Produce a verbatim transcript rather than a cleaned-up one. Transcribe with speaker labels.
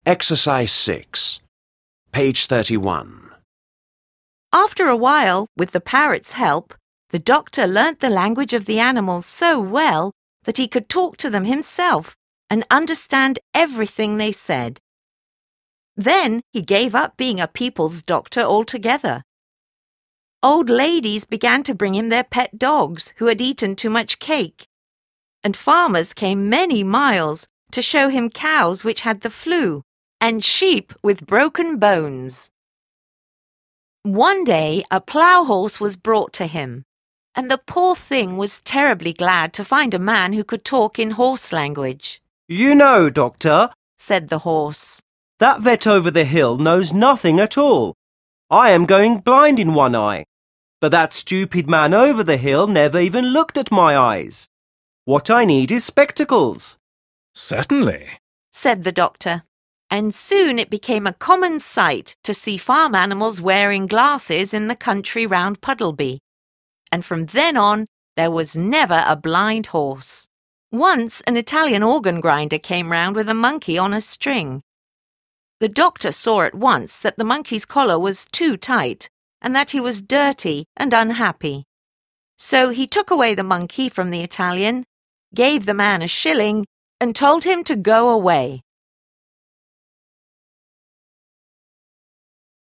Speaker 1: Exercise six, page thirty-one.
Speaker 2: After a while, with the parrot's help, the doctor learnt the language of the animals so well that he could talk to them himself and understand everything they said. Then he gave up being a people's doctor altogether. Old ladies began to bring him their pet dogs who had eaten too much cake, and farmers came many miles to show him cows which had the flu and sheep with broken bones. One day a plough horse was brought to him, and the poor thing was terribly glad to find a man who could talk in horse language.
Speaker 3: "You know, Doctor,"
Speaker 2: said the horse,
Speaker 3: "that vet over the hill knows nothing at all. I am going blind in one eye, but that stupid man over the hill never even looked at my eyes. What I need is spectacles."
Speaker 4: "Certainly,"
Speaker 2: said the doctor, and soon it became a common sight to see farm animals wearing glasses in the country round Puddleby. And from then on, there was never a blind horse. Once an Italian organ grinder came round with a monkey on a string. The doctor saw at once that the monkey's collar was too tight and that he was dirty and unhappy. So he took away the monkey from the Italian, gave the man a shilling, and told him to go away.